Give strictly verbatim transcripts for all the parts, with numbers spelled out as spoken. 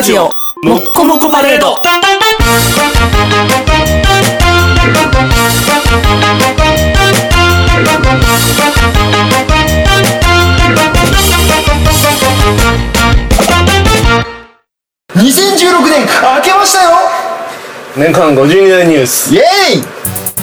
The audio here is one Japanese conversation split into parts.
ジオもっこもこパレード。 にせんじゅうろくねん明けましたよ。 年間ごじゅうにだいニュース。 イエーイ。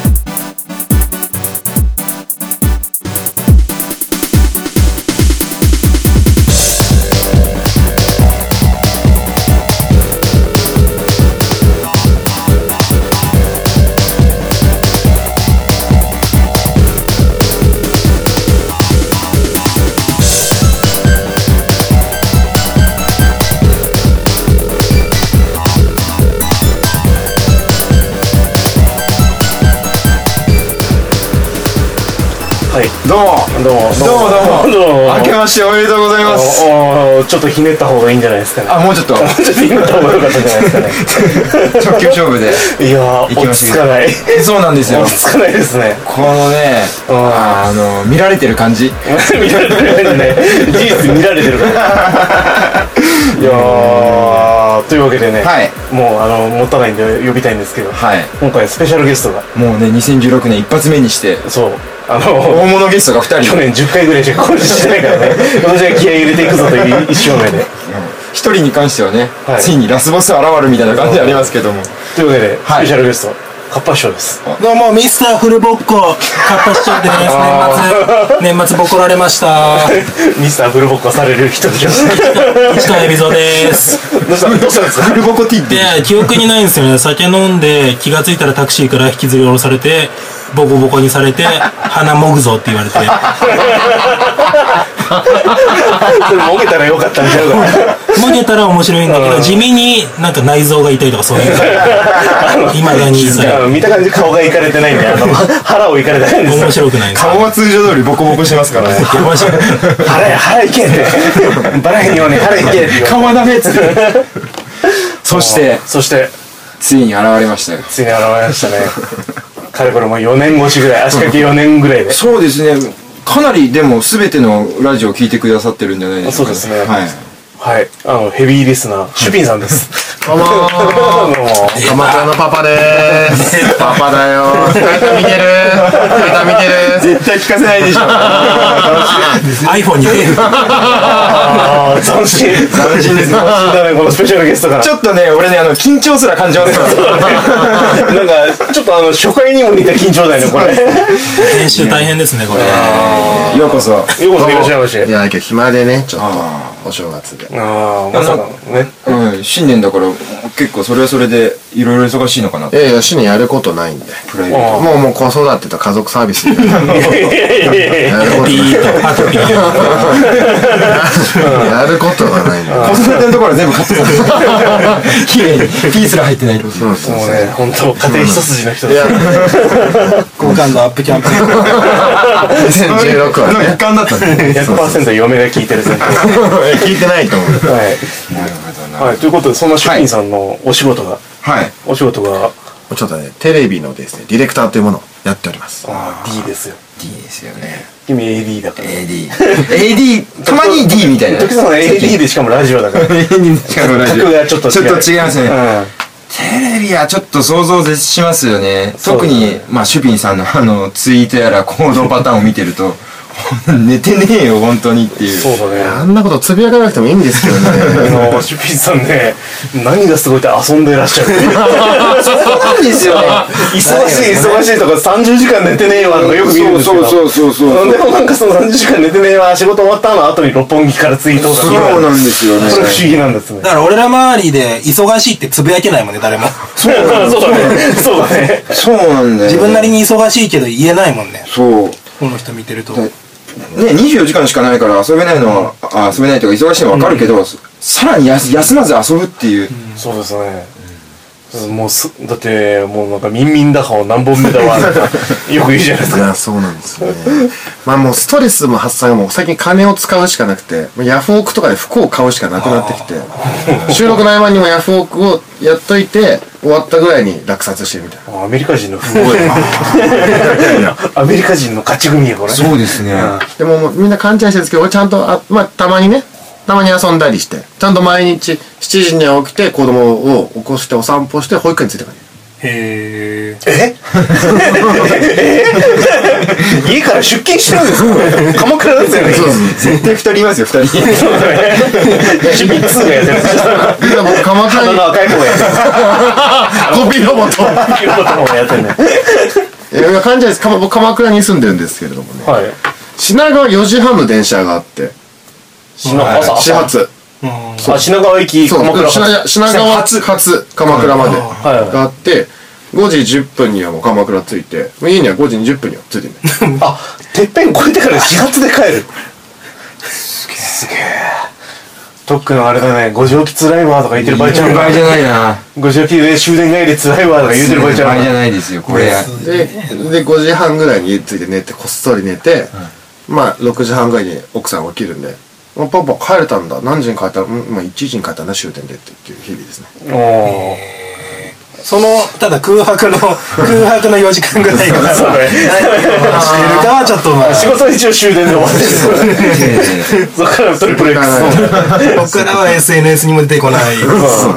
はい、 どうもどうもどうもどうもどうも明けましておめでとうございます。 おお、ちょっとひねった方がいいんじゃないですかね。 あ、もうちょっとちょっとひねった方が良かったんじゃないですかね。 直球勝負でいやー、 行きましたけど、 落ち着かない。 そうなんですよ。 落ち着かないですね。 このね、ああの見られてる感じ見られてる感じね。事実見られてるから。いやー、というわけでね、 はい、 もうあの持たないんで呼びたいんですけど、はい、今回スペシャルゲストがもうねにせんじゅうろくねん一発目にして、 そうあの大物ゲストがふたり、 去年じゅっかいぐらいしかこれしてないからね。私は気合い入れていくぞという一生目で、 ひとりに関してはね、 はい、 ついにラスボス現るみたいな感じありますけども、 というわけで、 はい、 スペシャルゲストカッパ師匠です。 どうもミスターフルボッコカッパ師匠です。年末年末ボコられました。 ミスターフルボッコされる人でしょ。 市川海老蔵です。 どうしたどうしたんですか。 フルボコティッで記憶にないんですよね。酒飲んで気がついたらタクシーから引きずり下ろされてボコボコにされて鼻もぐぞって言われて。 それもげたらよかったんちゃうか。 もげたら面白いんだけど、地味になんか内臓が痛いとかそういう今だに見た感じ顔がいかれてないんで、あの腹をいかれてないんですよ。 面白くないんです。 顔は通常通りボコボコしてますからね。 腹や腹いけってバラへんように腹いけって顔はダメっつって。そしてそしてついに現れましたよ。 ついに現れましたね。かれこれもうよねんごしぐらい、足掛けよねんぐらいで。 そうですね、かなりでも全てのラジオを聞いてくださってるんじゃないですか。 そうですね、 はいはい、あのヘビーリスナーシュピンさんです。 どうもー鎌倉のパパでーす。パパだよー。見てるー見てるー。 絶対聞かせないでしょ。 iPhone に出る。 ああ斬新斬新ですね。だね、このスペシャルゲストから。 ちょっとね、俺ね、あの緊張すら感じますから。 なんかちょっとあの初回にも似た緊張だよねこれ。 編集大変ですねこれ。 ようこそ。 ようこそいらっしゃいまして。 いや、今日暇でね、ちょっとお正月で。 ああ、まさかね。 うん、新年だから結構それはそれでいろいろ忙しいのかな。 いやいや、新年やることないんで。 プライベート。 もうもう子育てと家族サービスみたいな。やることピーとハトピー。 やることがないんで。 子育てのところは全部カットされてる。綺麗にピーすら入ってない。そうそうそう。 もうね、本当家庭一筋の人いや、 好感度アップキャンペーン。 にせんじゅうろくはね。 一貫だったね。 ひゃくパーセント 嫁が聞いてるぜ。 聞いてないと思う。 はい。 なるほどな。 はい、ということでそんなシュピンさんのお仕事が、 はい。 お仕事がちょっとね、テレビのですね、ディレクターというものをやっております。 あ D ですよ。 D ですよね。 君 エーディー だから。 エーディー。エーディー、たまに D みたいな。 時さんは エーディー でしかもラジオだから。 エーディーしかもラジオ。 格がちょっと違う。 ちょっと違いますね。 うん。 テレビはちょっと想像絶しますよね。特に、まあ、シュピンさんのあの、ツイートやら行動パターンを見てると、寝てねえよ、本当にっていう。 そうだね。 あんなことつぶやかなくてもいいんですけどね。 あの、シュピンさんね、何がすごいって遊んでらっしゃる。 そうなんですよね。 忙しい忙しいとかさんじゅうじかん寝てねえわとかよく見るんですけど。 そうそうそうそう。 でもなんかそのさんじゅうじかん寝てねえわ、仕事終わったの後に六本木からツイートとか。 そうなんですよね。 それ不思議なんですね。 だから俺ら周りで忙しいってつぶやけないもんね誰も。 そうだね。そうだね。 そうなんだよ。 自分なりに忙しいけど言えないもんね。 そう。 この人見てると。 ね、にじゅうよじかんしかないから遊べないのは、あ遊べないとか忙しいのは分かるけど、さらにやす休まず遊ぶっていう。 そうですね。もうすだってもうなんかミンミン打破を何本目だわとかよく言うじゃないですか。 いや、そうなんですよね。まあもうストレスも発散も最近金を使うしかなくて、ヤフオクとかで服を買うしかなくなってきて、収録の合間にもヤフオクをやっといて終わったぐらいに落札してるみたいな。 アメリカ人の富豪や。アメリカ人の勝ち組やこれ。 そうですね。 でももうみんな勘違いしてるんですけど、俺ちゃんとあまあたまにねたまに遊んだりして、ちゃんと毎日しちじには起きて子供を起こしてお散歩して保育園についてからへええ家から出勤してるんですか鎌倉ですよね。 そうそう絶対二人いますよ、二人。 趣味ツーがやってるんですよ。 いや僕鎌倉に鼻の赤い子がやってる。 コピーロボットピロボットの方がやってるね。 いや感じです。かま僕鎌倉に住んでるんですけれどもね、 はい。 品川よじはんの電車があって品川朝始発あ、品川駅そう鎌倉品川品川初初鎌倉まではいがあってごじじゅっぷんにはもう鎌倉着いて家にはごじにじゅっぷんには着いてるねあ、てっぺん越えてから始発で帰る。すげえ。すげえ。とっくのあれだね、ごじ起きつらいわとか言ってる場合ちゃう場合じゃないな。 ごじ起きで終電帰りつらいわとか言ってる場合ちゃう場合じゃないですよ、これ。 ででごじはんぐらいに家着いて寝てこっそり寝て、まあろくじはんぐらいに奥さん起きるんで「あパパ帰れたんだ何時に帰ったらうんまあいちじに帰ったんだ終電で」っていう日々ですね。 おー。 そのただ空白の空白のよじかんぐらいが何そうね。 してるかはちょっとまあ仕事は一応終電で終わってる。そっからトリプル X の。 僕らは エスエヌエス にも出てこないそう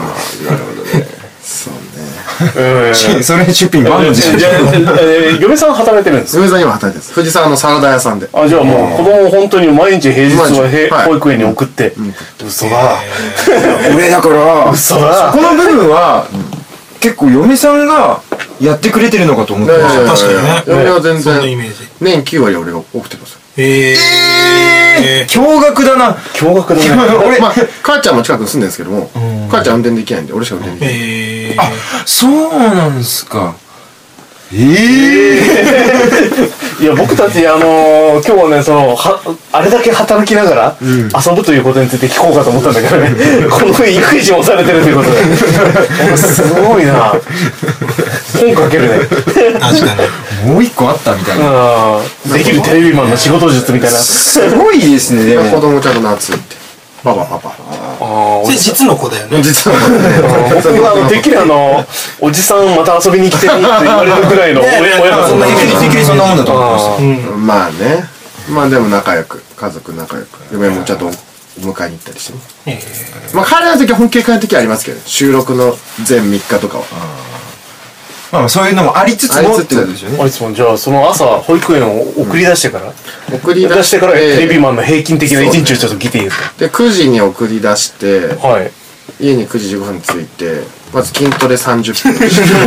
ねうん。 それ出品バンドじゃん。 じゃあえー嫁さん働いてるんですか。 梅さん今働いてるんです藤沢のサラダ屋さんであ、じゃあもう子供を本当に毎日平日はへはい保育園に送って。嘘だ。 俺だから、 嘘だこ。の部分は、結構嫁さんがやってくれてるのかと思ってました。 確かにね嫁は全そんなイメ然ージ年きゅう割俺が送ってますよへえ驚愕だな。 驚愕だね。 俺、 まあ母ちゃんも近くに住んでるんですけども母ちゃん運転できないんで俺しか運転できないへえそうなんすか。ええいや僕たちあのー、今日はねそのはあれだけ働きながら遊ぶということについて聞こうかと思ったんだけどね、この育児もされてるということで、すごいな。本書けるね。 確かにもう一個あったみたいな。 うん。できるテレビマンの仕事術みたいな。 すごいですね、でも。 子供ちゃんと懐いてパパパパあそれ実の子だよね実は僕があのてっきりあのおじさんまた遊びに来てみって言われるぐらいの親親がそんなてっきりてっきりそんなもんだと思ってました。 まあねまあでも仲良く家族仲良く嫁もちゃんと迎えに行ったりしてねまあ帰れない時は本気で帰る時はありますけど収録の前みっかとかはまあそういうのもありつつもありつつってことですよね。 あいつもじゃあその朝保育園を送り出してから、 送り出し出しててからテレビでマンの平均的な一日をちょっと聞いていいですか。 くじに送り出してはい。 家にくじじゅうごふんに着いてまず筋トレさんじゅっぷん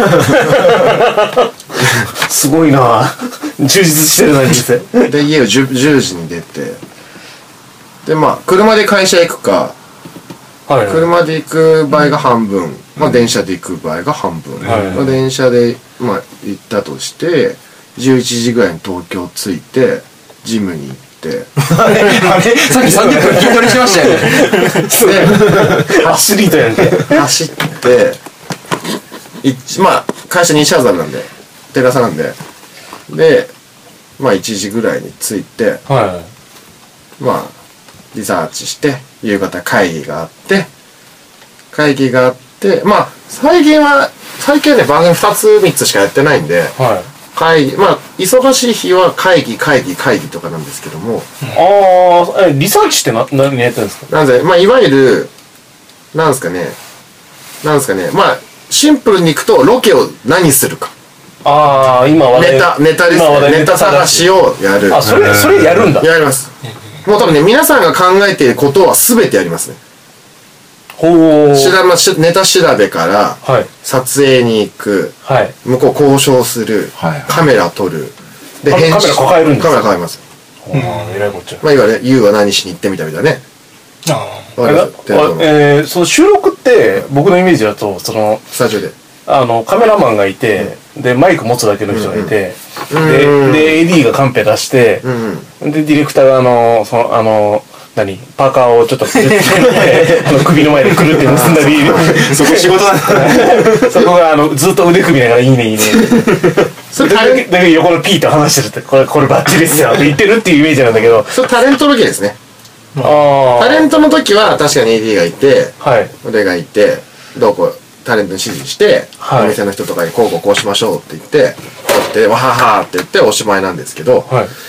すごいな。充実してるな人生。 で家を 10, じゅうじに出てでまあ車で会社行くかはい。 車で行く場合が半分、まあ電車で行く場合が半分、 はいまあ、電車で、まあ、行ったとしてじゅういちじぐらいに東京着いてジムに行ってあれあれさっきさんじゅっぷん筋トレしましたよね。 アスリートやんけ。 走っていまあ会社西麻布なんでテレ朝なんででまあいちじぐらいに着いてはまあリサーチして夕方会議があって会議があってまあ最近は最近はね番組ふたつみっつしかやってないんでい。はい。 会議まあ忙しい日は会議会議会議とかなんですけどもああ、え、リサーチってな、何やってるんですか。 なんでまあいわゆるなんですかねなんですかねまあシンプルにいくとロケを何するかああ、今話題ネタネタです今話題ねネタ探しをやるあ、それ、それやるんだ。 やりますもう多分ね皆さんが考えていることは全てやりますねほう。 調べしネタ調べからはい。 撮影に行くはい。 向こう交渉する、 はいはいカメラ撮るでカメカメラ抱えるんですかカメラ抱えますああ、えらいこっちゃ。 まあいわゆる ユー は何しに行ってみたみたいなねあわかりますテレ東のえー、その収録って僕のイメージだとそのスタジオであのカメラマンがいて、でマイク持つだけの人がいて、 うんでうんで エーディー がカンペ出して、 うんでディレクターがあのそのあの何パーカーをちょっとくるってあの首の前でくるって結んだりそこ仕事なんだ。 そこがあのずっと腕組みながらいいねいいねそれでタレンで横の P と話してるってこれこれバッチリですよって言ってるっていうイメージなんだけどそれタレントロケですねあタレントの時は確かに エーディー がいてあはい俺がいてどうこうタレントに指示して、 はいお店の人とかにこうこうこうしましょうって言ってこうやってわははって言っておしまいなんですけどはい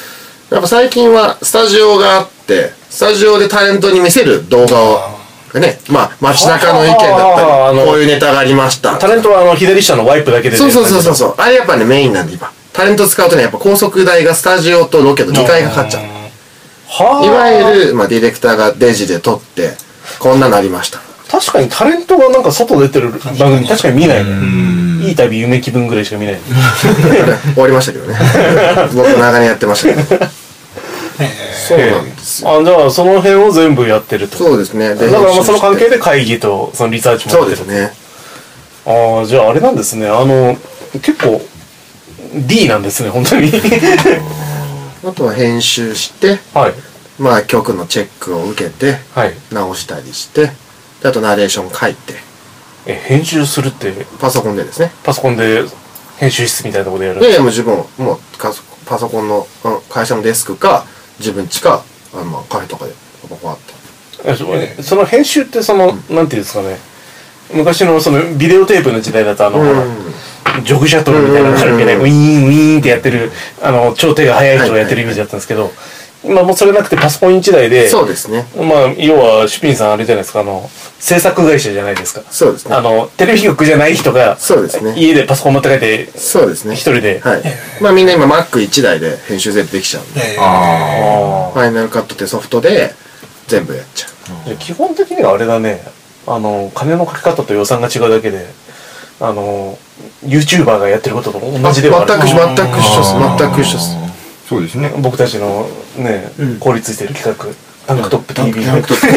やっぱ最近はスタジオがあって、スタジオでタレントに見せる動画をね、まあ街中の意見だったり、こういうネタがありました。 タレントはあの左下のワイプだけで、 そうそうそうそうそう。あれやっぱねメインなんで今。タレント使うとねやっぱ高速代がスタジオとロケとにかいかかっちゃう。 はあ。 いわゆるまあディレクターがデジで撮ってこんなのありました。 確かにタレントがなんか外出てる番組確かに見ないね。いい旅夢気分ぐらいしか見ない。 終わりましたけどね。僕長年やってましたけど。そうなんですよ。 あ、じゃあその辺を全部やってると。 そうですね。 だからまあその関係で会議とそのリサーチもやってる。 そうですね。 ああ、じゃああれなんですね。あの結構 D なんですね本当に。 あとは編集して、 はい。 まあ曲のチェックを受けて、 はい。 直したりして、であとナレーション書いて、 え、編集するってパソコンでですね。 パソコンで編集室みたいなところでやる。 いやいやもう自分もうパソパソコンのうん会社のデスクか自分家かあのまあカフェとかでパパパって。 えそえその編集ってその、なんていうんですかね。昔のそのビデオテープの時代だとあの、ジョグシャトルみたいなのがあるけどね、ウィーンウィーンってやってるあの超手が速い人がやってるイメージだったんですけど、今もうそれなくてパソコン一台で、 そうですね。 まあ要はシュピンさんあれじゃないですか、あの制作会社じゃないですか。 そうですね。 あのテレビ局じゃない人がそうですね。 家でパソコン持って帰ってそうですね。 一人で、 はい。まあみんな今 マックいち 台で編集全部できちゃうんで、 あファイナルカットってソフトで全部やっちゃう。 あ、基本的にはあれだね、あの金のかけ方と予算が違うだけで、あの YouTuber がやってることと同じではある。 全く全く一緒です。全く一緒です。 そうですね。 僕たちのね、効率ついてる企画、タンクトップ ティーブイ。タンクトップ ティ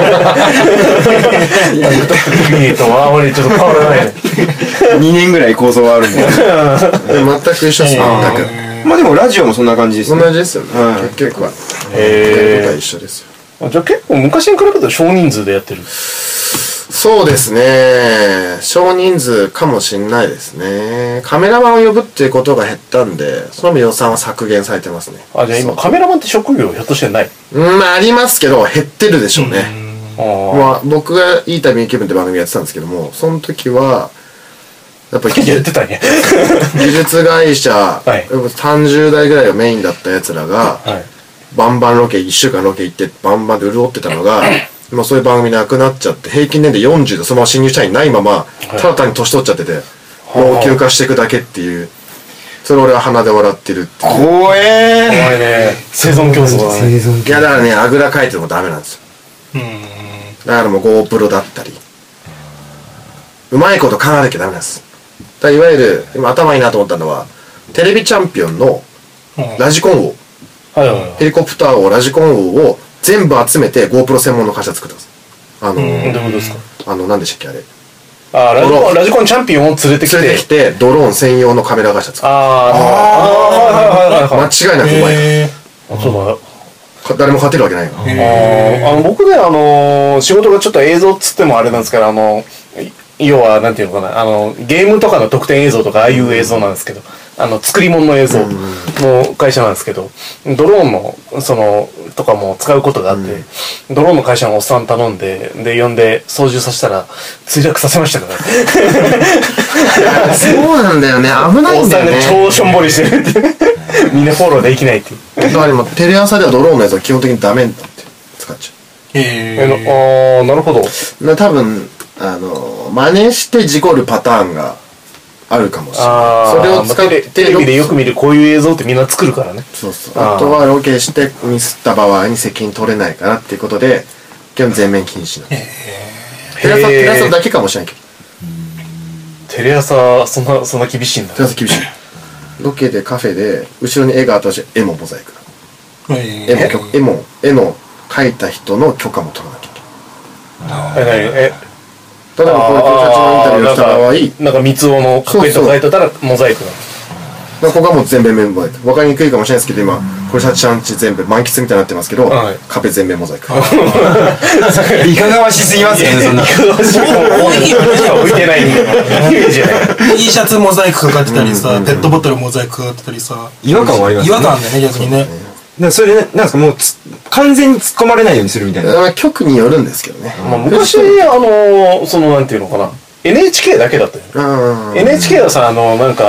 ーブイ とはあまりちょっと変わらないね。 にねんぐらい構想はあるんで。 全く一緒です。全く。 まあでもラジオもそんな感じですね。 同じですよね。結局は。 へやることは一緒ですよ。 じゃあ結構昔に比べると少人数でやってる。 そうですね。少人数かもしんないですね。カメラマンを呼ぶっていうことが減ったんで、その分予算は削減されてますね。 あ、じゃあ今カメラマンって職業ひょっとしてない？ うん、まあありますけど、減ってるでしょうね。 あまあ僕がいい旅に気分って番組やってたんですけども、その時は、やっぱりやってたね。 技術会社、 はいさんじゅう代ぐらいがメインだったやつらが、 はい。 バンバンロケ、いっしゅうかんロケ行ってバンバンで潤ってたのが、もうそういう番組なくなっちゃって、平均年齢よんじゅうでそのまま新入社員ないまま、ただ単に年取っちゃってて、老朽化していくだけっていう、それ俺は鼻で笑ってるっていう。 怖え怖いね。生存競争だね。 いやだからね、あぐらかいてるのもダメなんですよ。だからもう GoPro だったり、うまいこと考えなきゃダメなんです。だからいわゆる、今頭いいなと思ったのは、テレビチャンピオンのラジコン王、 はいはいはい。 ヘリコプター王、ラジコン王を全部集めて GoPro 専門の会社作ったんです。あのどういうことですか？ あの、何でしたっけあれ。 あ、ラジコン、 ドローンラジコンチャンピオンを連れてきて。 連れてきて、ドローン専用のカメラ会社作っあーあー、はいはいはいた。 はい。 間違いなくうまいへあ、そうだ。 か誰も勝てるわけないよ。 あーあの僕ね、あのー仕事がちょっと映像っつってもあれなんですけど、あのい要はなんていうのかな、あのゲームとかの特典映像とかああいう映像なんですけど、あの作り物の映像の会社なんですけど、ドローンのそのとかも使うことがあって、ドローンの会社のおっさん頼んでで呼んで操縦させたら墜落させましたからね。 そうなんだよね。危ないおっさんがんだよね。 超しょんぼりしてるってみんなフォローできないっていう。 だから今テレ朝ではドローンのやつは基本的にダメになって使っちゃえのえあーなるほど。 う。な多分あの真似して事故るパターンがあるかもしれない。 あそれを使っテレテレビでよく見るこういう映像ってみんな作るからね。 そうそう。 あーあとはロケしてミスった場合に責任取れないからっていうことで基本全面禁止なの。テレ朝テレ朝だけかもしれないけど。 テレ朝そんなそんな厳しいんだ。 テレ朝厳しい。ロケでカフェで後ろに絵があったら絵もモザイクなの。絵も許絵も絵の描いた人の許可も取らなきゃいけない。 え何え例えばこういう人たちのインタビューをした場合、 なんかなんか三つ男のかっこいいと書いてたらモザイクなの。 ここはもう全面モザイク。わかりにくいかもしれないですけど今これさちゃんち全部満喫みたいになってますけど、 はい壁全面モザイク。 いかがわしすぎますよね、そんな。 置いてないイメージじゃない。 T シャツモザイクかかってたりさ、ペットボトルモザイクかかってたりさ、 違和感はあります違ね。 和感あんだよね、逆にね。 だからそれね、なんですか、もうつ完全に突っ込まれないようにするみたいな。 まあ局によるんですけどね。 まあ昔あのそのなんていうのかな エヌエイチケー だけだったよ。 うん。 エヌエイチケー はさあのなんか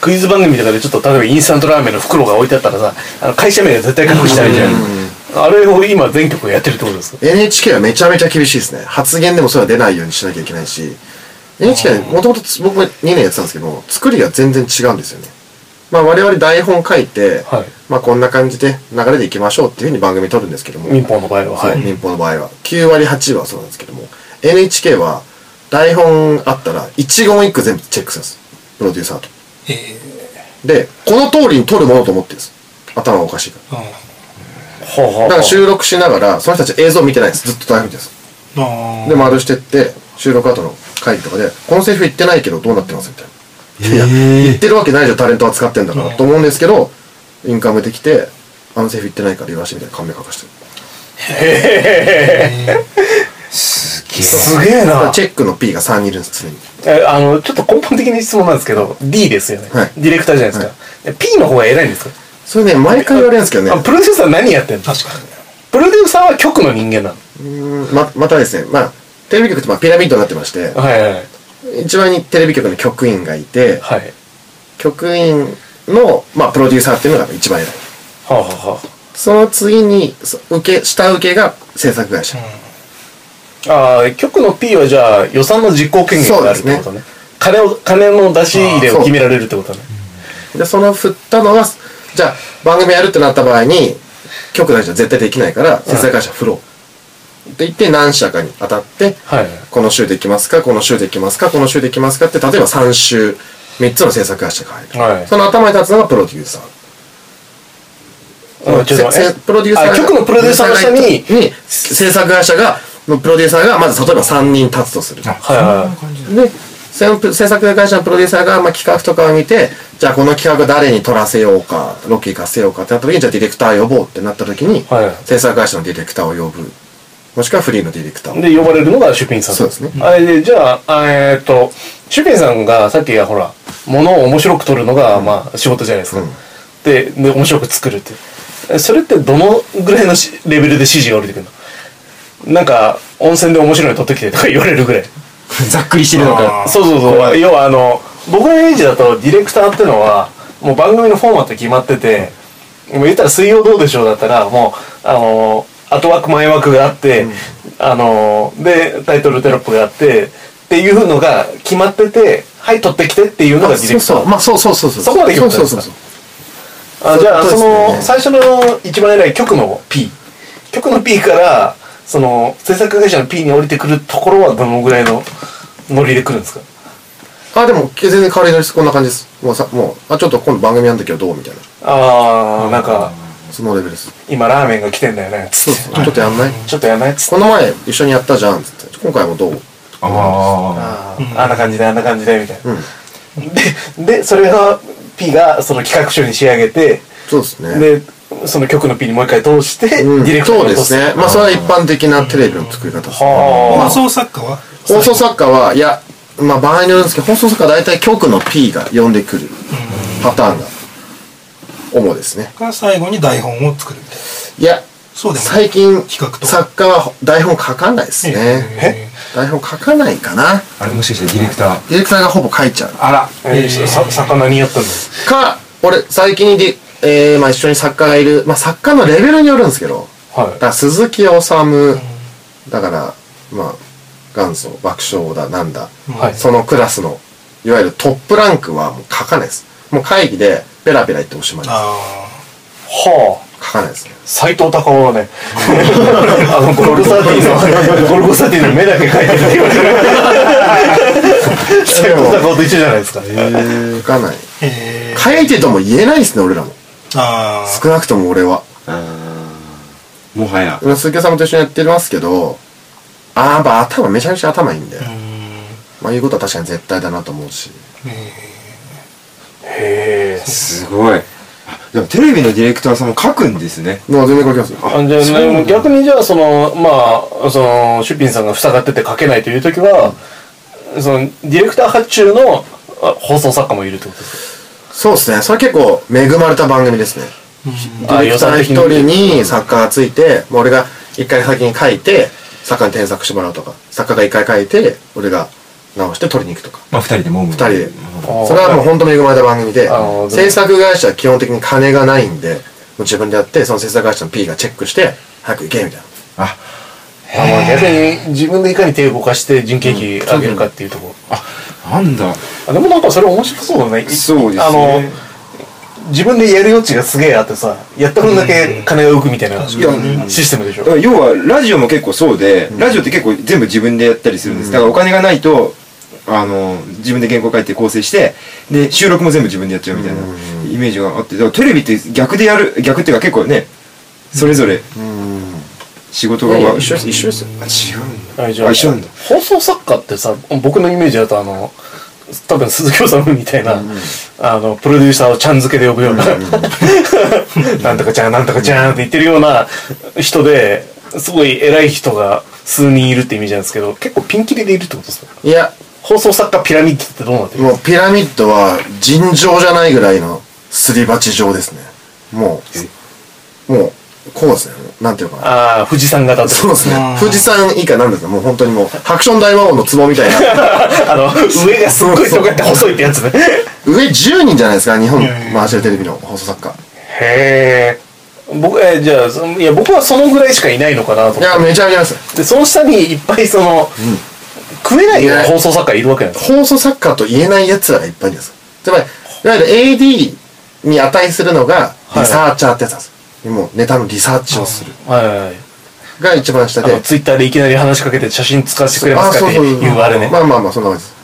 クイズ番組とかでちょっと例えばインスタントラーメンの袋が置いてあったらさ、あの会社名が絶対隠してあるじゃん。あれを今全局やってるってことですか？ エヌエイチケー はめちゃめちゃ厳しいですね。発言でもそれは出ないようにしなきゃいけないし、 エヌエイチケー はもともと僕もにねんやってたんですけども、作りが全然違うんですよね。まあ我々台本書いて、はい、まあこんな感じで流れでいきましょうっていうふうに番組撮るんですけども、 民放の場合は、 はい、民放の場合はきゅうわりはちわはそうなんですけども、 エヌエイチケー は台本あったら一言一句全部チェックするんです、プロデューサーと。えー、でこの通りに撮るものと思ってるんです。頭がおかしいから、うんだから収録しながらその人たち映像見てないです、ずっと台本見てるんです。で丸してって収録後の会議とかでこのセリフ言ってないけどどうなってますみたいな、いや言ってるわけないじゃんタレントは使ってんだからと思うんですけど、インカムできてあのセリフ言ってないから言わしてみたいな顔面隠してる。へえすげえすげえな。 チェックの P がさんにんいるんです常に。えあのちょっと根本的に質問なんですけど D ですよね、はい、ディレクターじゃないですか、はい、P の方が偉いんですか？ それね毎回言われるんですけどね。 プロデューサー何やってんの？確かにプロデューサーは局の人間なの。 うん ま, またですね、まあテレビ局ってまあピラミッドになってまして、はいはいはい、一番にテレビ局の局員がいて、はい、局員の、まあ、プロデューサーっていうのが一番偉い、はあはあ、その次に受け下請けが制作会社、 うん、ああ局の P はじゃあ予算の実行権限があるってことね。金を金の出し入れを決められるってことね。 でその振ったのはじゃあ番組やるってなった場合に局内じゃ絶対できないから制作会社振ろう、はいって言って何社かに当たって、はい、この週できますかこの週できますかこの週できますかって例えばさん週みっつの制作会社が入る、はい、その頭に立つのがプロデューサー、うん、ちょっとプロデューサーが局のプロデューサーの下にに制作会社がのプロデューサーがまず例えばさんにん立つとする、はい、でその制作会社のプロデューサーがまあ企画とかを見てじゃあこの企画誰に撮らせようかロケ行かせようかってなった時にじゃあディレクター呼ぼうってなった時に、はい、制作会社のディレクターを呼ぶもしくはフリーのディレクターで呼ばれるのがシュピンさん。 そうですね。 あれでじゃあえー、っとシュピンさんがさっきほらものを面白く撮るのが、うん、まあ仕事じゃないですか、うん、で, で面白く作るってそれってどのぐらいのレベルで指示が降りてくるの？なんか温泉で面白いの撮ってきてとか言われるぐらいざっくりしてるのか。 そうそうそう要はあの僕のイメージだとディレクターってのはもう番組のフォーマット決まっててもう言ったら水曜どうでしょうだったらもうあの後枠前枠があって、うん、あのでタイトルテロップがあってっていうのが決まっててはい撮ってきてっていうのがディレクター。 そうそうまあそうそうそうそうそこまで決まってるんですか？あじゃあその最初の一番偉い局の P 局の P からその制作会社の P に降りてくるところはどのぐらいのノリで来るんですか？ あでも全然変わりないです。こんな感じです。もうさもうあちょっと今度番組やんだけどどうみたいな。 ああなんかそのレベルです。 今ラーメンが来てんだよねつって。 そうそうちょっとやんない？ ちょっとやんないっつって。 この前一緒にやったじゃんつって。今回もどう？ あああんな感じであんな感じでみたいな。うん、ででそれが P がその企画書に仕上げて。 そうですね。 でその局の P にもう一回通して、うん、ディレクターに落とす。そうですね。まあそれは一般的なテレビの作り方です、ね。 放送作家は？ 放送作家はいやまあ場合によるんですけど放送作家は大体局の P が呼んでくるパターンが主ですね。 が最後に台本を作るみたいな。 いやそうでも最近作家は台本書かないですね。え台本書かないかな。 あれもしかしてディレクターディレクターがほぼ書いちゃう。 あら、 えー、さ作家何やったのか俺最近にえー、まあ一緒に作家がいるまあ作家のレベルによるんですけど、はい、だから鈴木おさむだからまあ元祖爆笑だなんだ、はい、そのクラスのいわゆるトップランクはもう書かないです。もう会議でペラペラ言っておしまいです。あはあ書かないですね。 斎藤隆夫はねあのゴルゴサーティのゴルゴサーティの目だけ書いてるって言われる斎藤隆夫と一緒じゃないですか。 書かない書いてとも言えないですね俺らも。あ少なくとも俺はもはや今鈴木さんもと一緒にやってますけどあやっぱ頭めちゃめちゃ頭いいんでまあいうことは確かに絶対だなと思うし。 へえすごい。でもテレビのディレクターさんも書くんですね。 もう全然書きますよ。 あじゃあ、ね、逆にじゃあそのまあそのシュピンさんが塞がってて書けないという時は、うん、そのディレクター発注の放送作家もいるってことですか？ そうですね。それは結構恵まれた番組ですね。ディレクター一人に作家がついて、もう俺が一回先に書いて作家に添削してもらうとか、作家が一回書いて俺が直して撮りに行くとかまあ二人でもむふたりでーそれはもう本当に恵まれた番組であー制作会社は基本的に金がないんでもう自分でやってその制作会社の P がチェックして早く行けみたいなああまあ逆に自分でいかに手を動かして人件費上げるかっていうところ、 あなんだあでもなんかそれ面白そうだね。 そうですねあの自分でやる余地がすげえあってさ、やった分だけ金が浮くみたいなシステムでしょ。 だから要はラジオも結構そうで、ラジオって結構全部自分でやったりするんです、だからお金がないとあの自分で原稿書いて構成してで収録も全部自分でやっちゃうみたいなイメージがあって、だからテレビって逆でやる逆っていうか結構ねそれぞれ仕事が一緒です一緒ですよあ違うんだあじゃああ一緒なんだ放送作家ってさ、僕のイメージだとあの多分鈴木治みたいな、あのプロデューサーをちゃん付けで呼ぶような、なんとかちゃんなんとかちゃんって言ってるような人ですごい偉い人が数人いるってイメージなんですけど、結構ピンキリでいるってことですか？ いや放送作家ピラミッドってどうなってる？ もうピラミッドは尋常じゃないぐらいのすり鉢状ですね。もうもうこうですね。なんていうのかな。 ああ富士山型ってそうですね。富士山以下なんですか。もう本当にもうハクション大魔王の壺みたいな。 あの上がすっごいとかって細いってやつね。 上じゅうにんじゃないですか。日本マーシャルテレビの放送作家。 へえ。僕えじゃあそいや僕はそのぐらいしかいないのかなと思って。 いやめちゃめちゃいます。 でその下にいっぱいその、食えないような放送作家いるわけなんですよ。 放送作家と言えない奴らがいっぱいいるんです。つまりいわゆる エーディー に値するのがリサーチャーってやつなんです。もうネタのリサーチをするはいはいはい。 が一番下で。 あのツイッターでいきなり話しかけて写真使わせてくれますかっていうあれね。 まあまあまあそんな感じです。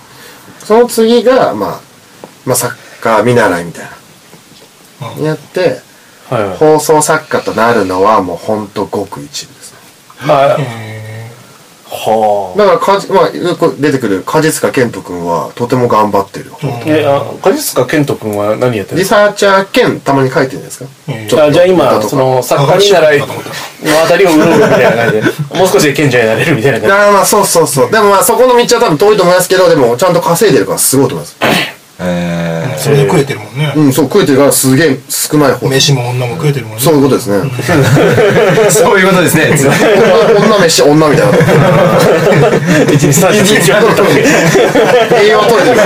その次がまあまあ作家見習いみたいなやってはいはい。 放送作家となるのはもうほんとごく一部ですね。 はい。はだからかじ、まあ、よく出てくる梶塚健人君はとても頑張ってる。 あ。えあ梶塚健人君は何やってるんリですか？ サーチャー兼たまに書いてるんですか。ちょっとあじゃあ今ネタとかその作家見習いのあたりをうろうろみたいな感じでもう少しで賢者になれるみたいな感じ。 あーまあそうそうそう。でもまあそこの道は多分遠いと思いますけど、でもちゃんと稼いでるからすごいと思います。 えそれで食えてるもんね。 うん、そう食えてるからすげえ少ない方。 飯も女も食えてるもんね。 そういうことですね。 ー、そういうことですね女飯女みたいな。 一日三食一番取ったわけ。 栄養取れてる。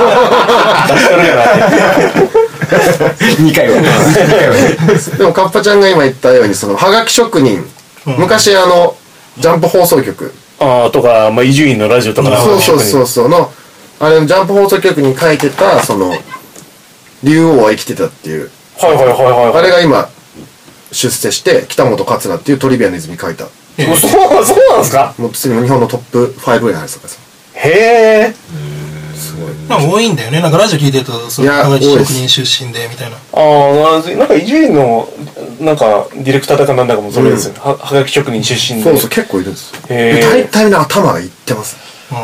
にかいはでもカッパちゃんが今言ったようにそのはがき職人、昔あのジャンプ放送局、 ああとかまあ伊集院のラジオとかのそうそうそうそうのあれのジャンプ放送局に書いてたその竜王は生きてたっていうはいはいはいはい。 あれが今出世して北本桂っていうトリビアの泉に書いたそうそうそうなんですか？ もう次の日本のトップファイブぐらいに入るそうです。 へえ。 まあ多いんだよね。なんかラジオ聞いてると、そのいやはがき職人出身でみたいな。 ああなんか伊集院のなんかディレクターだかなんだかもそれですよね。ははがき職人出身で。 そうそう結構いるんですよ。 へーで大体みんな頭がいってます。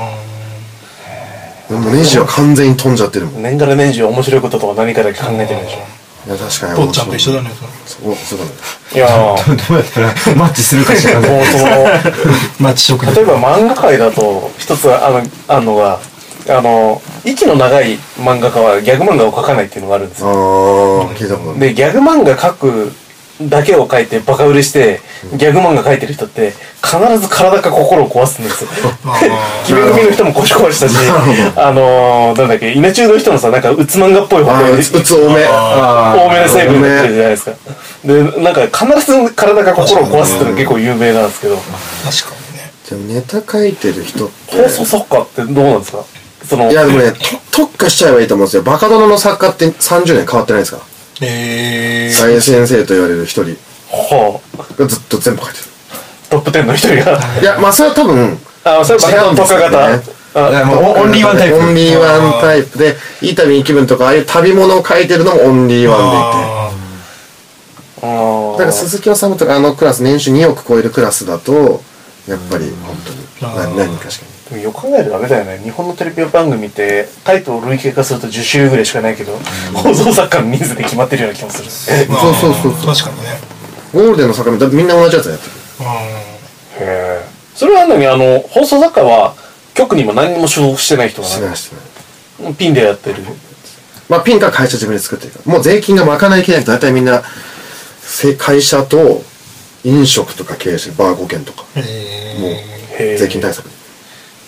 うでもネジは完全に飛んじゃってるもん。い年がら年中面白いこととは何かだけ考えてるでしょ。 や確かにん。父ちゃんと一緒だね。 そうそうだね。 いやーどうやったらマッチするかしらないもうそのマッチ職人。 例えば漫画界だと一つあのあるのがあの息の長い漫画家はギャグ漫画を描かないっていうのがあるんですよ。 ああ聞いたことない。 でギャグ漫画描くだけを描いてバカ売れしてギャグ漫画描いてる人って必ず体か心を壊すんですよ。君組の人も腰壊したし、あのー、なんだっけ稲中の人もさなんかうつ漫画っぽい方ああうつうつ多め。 多めの成分になってるじゃないですか。でなんか必ず体が心を壊すっていうのが結構有名なんですけど、 確かにね。 でもネタ書いてる人って放送作家ってどうなんですか？そのいやでもねと特化しちゃえばいいと思うんですよ。バカ殿の作家ってさんじゅうねん変わってないですか。 え大江先生と言われる一人はがずっと全部書いてあ、トップテンの一人がる。いやまあそれは多分あそれバカの特化型、 違うんですあいやもうオンリーワンタイプオンリーワンタイプでいい旅いい気分とかああいう旅物を書いてるのもオンリーワンでいああーてだから鈴木治とかあのクラス年収におく超えるクラスだとやっぱり本当にあー何何かしかにでもよく考えるとあれだよね。日本のテレビ番組ってタイトルを類型化するとじゅっ種類ぐらいしかないけど、放送作家の人数で決まってるような気もする。 ーそうそうそうそう確かにね。 ゴールデンの坂道だってみんな同じやつやってる。 うへえ。それは何あの放送作家は局にも何にも所属してない人がしてないしてないピンでやってる。 まあピンか会社自分で作ってるからもう税金が賄いきれないと大体みんなせ会社と飲食とか経営してるバーごけんとかん。えもうへえ。 税金対策で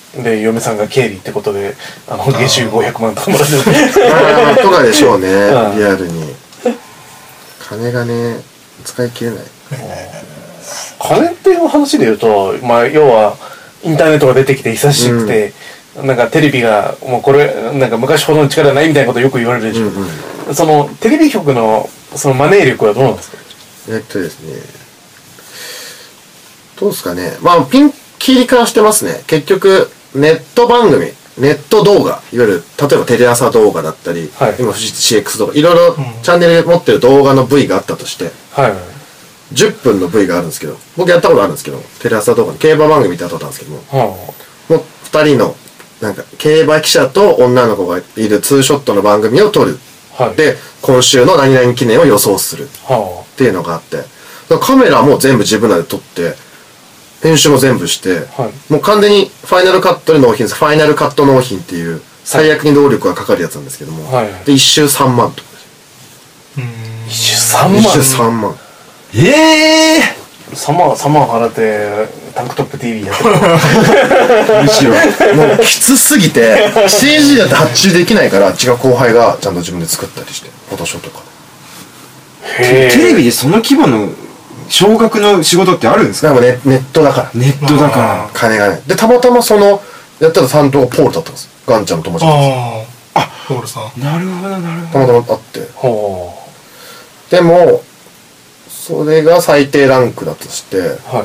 で嫁さんが経理ってことであの月収ごひゃくまんとかもらってるあーとかでしょうねうんリアルに金がね使い切れない金っていう話で言うと、まあ、要はインターネットが出てきて久しくて、うん、なんかテレビがもうこれなんか昔ほどの力ないみたいなことよく言われるでしょ、うんうん、そのテレビ局のそのマネー力はどうなんですか？ えっとですねどうですかねまあピンキリ化してますね結局ネット番組ネット動画いわゆる例えばテレ朝動画だったり、はい、今富士 シーエックス 動画いろいろチャンネル持ってる動画の ブイ があったとして、はいじゅっぷんの ブイ があるんですけど僕やったことあるんですけどテレ朝動画の競馬番組ってやったことあるんですけども、はあ、もうふたりのなんか競馬記者と女の子がいるツーショットの番組を撮る、はい、で今週の何々記念を予想するっていうのがあって、はあ、カメラも全部自分らで撮って編集も全部して、はい、もう完全にファイナルカットで納品ですファイナルカット納品っていう最悪に労力がかかるやつなんですけども、はい、でいっ週さんまんとかいっ週さんまんいっ週さんまんええー、さんまんさんまん払ってタンクトップ ティービー やってるむしろもうきつすぎて シージー だって発注できないから違う後輩がちゃんと自分で作ったりしてフォトショーとかテレビでその規模の少額の仕事ってあるんですか？ なんかネ、ネットだからネットだから金がねでたまたまそのやったら担当がポールだったんですガンちゃんの友達なんですああポールさんなるほどなるほどたまたまあってでもそれが最低ランクだとして、はい、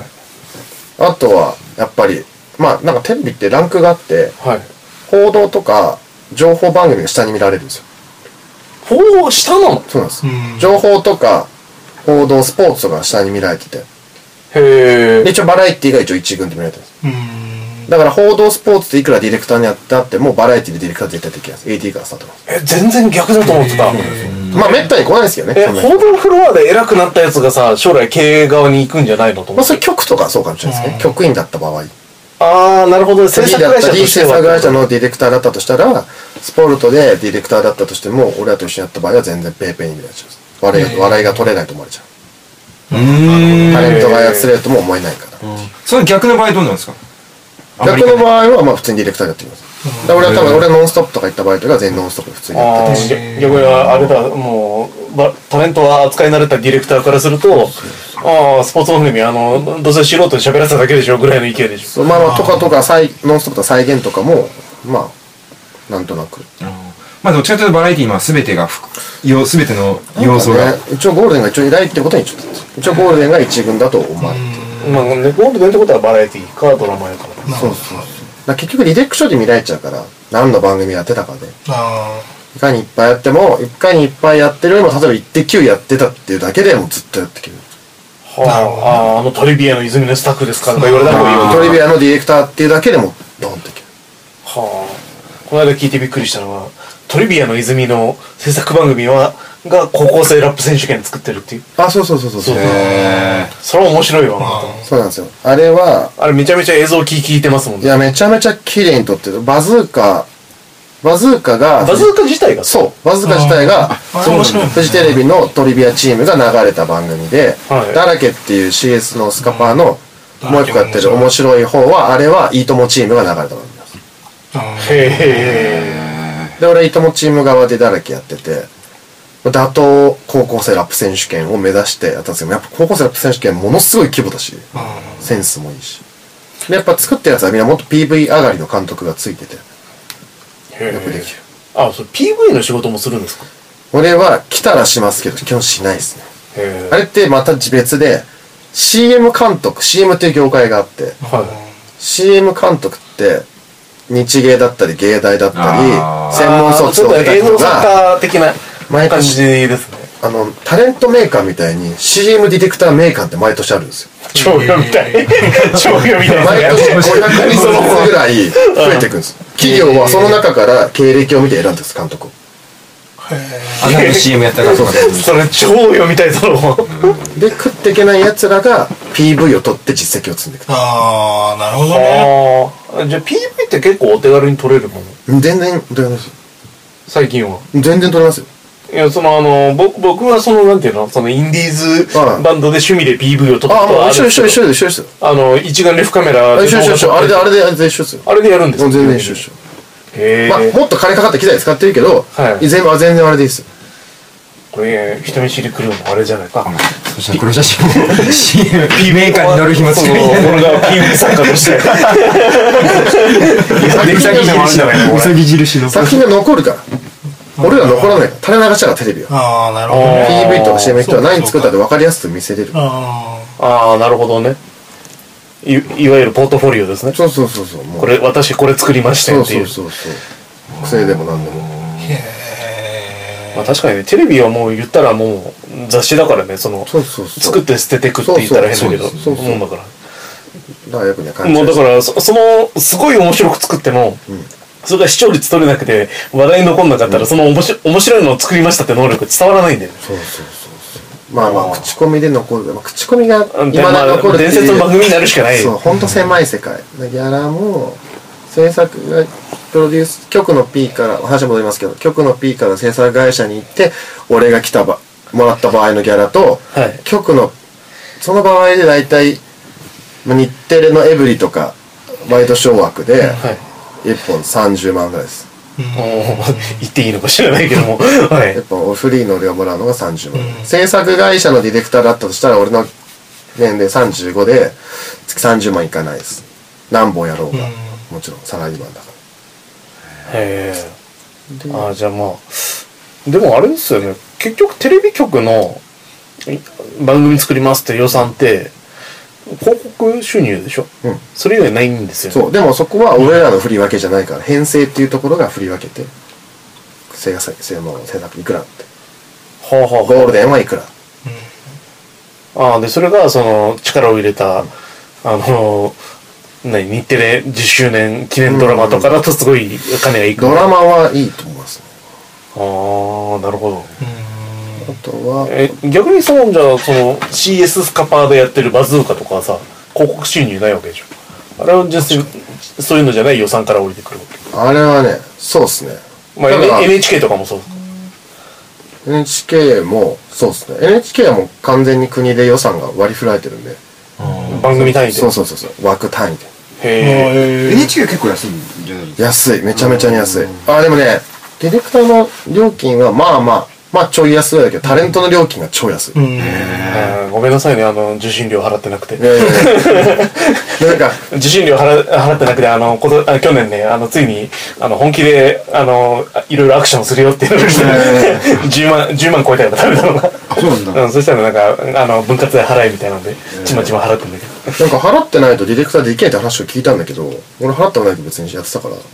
あとはやっぱりまあなんかテレビってランクがあって、はい、報道とか情報番組が下に見られるんですよ報道下なの？ そうなんです、うん、情報とか報道スポーツとかが下に見られててへえ一応バラエティが一応一軍で見られてるんです、うん、だから報道スポーツっていくらディレクターにやってあってもバラエティでディレクター絶対できないです エーティー からスタートなんですえ全然逆だと思ってたまあめったに来ないですけどねえ報道フロアで偉くなったやつがさ将来経営側に行くんじゃないのと思って、 まあ、それ局とかそうかもしれないですね、うん、局員だった場合ああなるほど制作会社としては制作会社のディレクターだったとしたらスポルトでディレクターだったとしても俺らと一緒にやった場合は全然ペーペーに見られちゃう笑いが笑いが取れないと思われちゃううんタレントが操れるとも思えないから、うん、 その逆の場合どうなんですか？ 逆の場合はまあ普通にディレクターでやってきますだから俺は多分俺はノンストップとか行った場合とか全員ノンストップ普通にやっててし逆にあれだもうタレントは扱い慣れたディレクターからするとああスポーツ番組あのどうせ素人で喋らせただけでしょぐらいの意見でしょまあまあとかとか再ノンストップとか再現とかもまあなんとなくまあどっちかというとバラエティーは全てが全ての要素が、 ね、一応ゴールデンが一応偉いってことに一応一応ゴールデンが一軍だと思われてるまあねゴールデンってことはバラエティーかドラマやから、ね、 そうそうだ結局履歴書で見られちゃうから何の番組やってたかであいかにいっぱいやってもいかにいっぱいやってるよりも例えば イッティーキュー やってたっていうだけでもずっとやってきるはああのトリビアの泉のスタッフですかとか言われた方がいいよトリビアのディレクターっていうだけでもドンってきるはあこの間聞いてびっくりしたのはトリビアの泉の制作番組はが高校生ラップ選手権作ってるっていうあそうそうそうそうそうへそれは面白いわそうなんですよあれはあれめちゃめちゃ映像聞いてますもんねいやめちゃめちゃ綺麗に撮ってるバズーカバズーカがバズーカ自体がそうバズーカ自体がフジテレビのトリビアチームが流れた番組で「はい、だらけ」っていう シーエス のスカパーのもう一個やってる面白い方はあれはいいともチームが流れた番組ですへえで俺いいともチーム側でだらけやってて打倒高校生ラップ選手権を目指してやったんですけどやっぱ高校生ラップ選手権ものすごい規模だしセンスもいいしでやっぱ作ってるやつはみんなもっと ピーブイ 上がりの監督がついててよくできるあそれ ピーブイ の仕事もするんですか俺は来たらしますけど基本しないですねあれってまた別で シーエム 監督 シーエム っていう業界があって、はい、シーエム 監督って日芸だったり芸大だったり専門卒を映像作家的な毎年ですねあのタレントメーカーみたいに シーエム ディレクターメーカーって毎年あるんですよ超読みたい超読みたい毎年ごひゃくにんぐらい増えていくんです企業はその中から経歴を見て選んでるんです監督をあの シーエム やったからそうなんですそれ超読みたいだろで食っていけないやつらが ピーブイ を取って実績を積んでいくああなるほどねあじゃあ ピーブイ って結構お手軽に取れるもの全然取れます最近は全然取れますよいや、そのあの、僕、僕はその、なんていうの、そのインディーズはいバンドで趣味で ピーブイ を撮ったあ、 こともうはあるんですけど一緒一緒一緒で一緒ですよ。 あの、一眼レフカメラで一緒一緒一緒。あれで、あれで。 で、あれで一緒ですよ。 あれでやるんですか？ もう全然一緒一緒。 へまあ、 え。 もっと金かかった機材使ってるけど、 はい全部あ全然あれでいいですよ。 これ、人見知り来るのあれじゃないか。 そしたらこの写真を シーエム メーカーに乗る暇つそのくみたいな俺が ピーブイ 作家として。いや、できたきでもあるんじゃないの？ うさぎ印の作品が残るから。俺ら残らないから。垂れ流したらテレビは。 ああ、なるほどあーね。 ピーブイ とか シーエム の人は何作ったってそう分かりやすく見せれる。 あああ、なるほどね。い、いわゆるポートフォリオですね。 そうそうそうそう。もうこれ、私これ作りましたそうよってい。 そううそうそう。癖でもなんでも。 まあ確かにね、テレビはもう言ったらもう雑誌だからね、その、 そうそうそう。 作って捨ててくって言ったら変だけど、 そうそうそうもんだから。 だからよくには感じもうだからそ、その、すごい面白く作っても、それが視聴率取れなくて、話題に残んなかったら、その面白面白いのを作りましたって能力伝わらないんだよね。 そうそうそうそう。まあまあ、口コミで残る。まあ口コミがで今まあだ残るっていう。 伝説の番組になるしかない。 そう、ほんと狭い世界。ギャラも、制作が、プロデュース、局の P から、話戻りますけど、局の P から制作会社に行って、俺が来たば、もらった場合のギャラと、 はい局の、その場合で大体、まあ日テレのエブリとか、ワイドショー枠で、 はい。 いっぽんさんじゅうまんぐらいです。 もう言っていいのか知らないけども。はいやっ。ぱフリーの量もらうのがさんじゅうまん、制作会社のディレクターだったとしたら俺の年齢さんじゅうごで月さんじゅうまんいかないです何本やろうが、もちろんサラリーマンだかへえ。ああ、じゃあまあ。でもあれですよね。結局テレビ局の番組作りますって予算って、広告収入でしょ？ うんそれ以外ないんですよら、 ね。 そうでもそこは俺らの振り分けじゃないから、編成っていうところが振り分けて制作制の制作いくらってはあはあゴールデンはいくら、 ああ、で、それが、その、力を入れた、あの、何、日テレじゅっしゅうねん記念ドラマとかだとすごい金がいく。 ドラマはいいと思いますね。 ああ、なるほど。 あとはえ、逆にその、じゃあ、その、シーエス スカパーでやってるバズーカとかはさ、広告収入ないわけでしょ。あれは純粋にそういうのじゃない予算から降りてくるわけ。 あれはね、そうっすね。 まあ、 ただエヌエイチケー とかもそう。 エヌエイチケー もそうっすね。エヌエイチケー はもう完全に国で予算が割り振られてるんで。 番組単位で。 そうそうそうそう。枠単位で。 へえ。 エヌエイチケー は結構安いんじゃないですか。 安い。めちゃめちゃに安い。あ、でもね、ディレクターの料金はまあまあ、まあちょい安いだけど、タレントの料金が超安い。いあーごめんなさいね、あの、受信料払ってなくて。 やいやいやでなんか、 受信料払払ってなくて、あの、ことあ去年ね、あの、ついに、あの、本気で、あの、いろいろアクションするよっていうのをして、じゅうまん、じゅうまん超えたよ、ダメだろうな。 あ、そうなんだ。 うん、そしたらなんか、あの、分割で払えみたいなので、ちまちま払ってんだけど。 なんか払ってないとディレクターできないって話を聞いたんだけど、俺払ってもないと別にやってたから、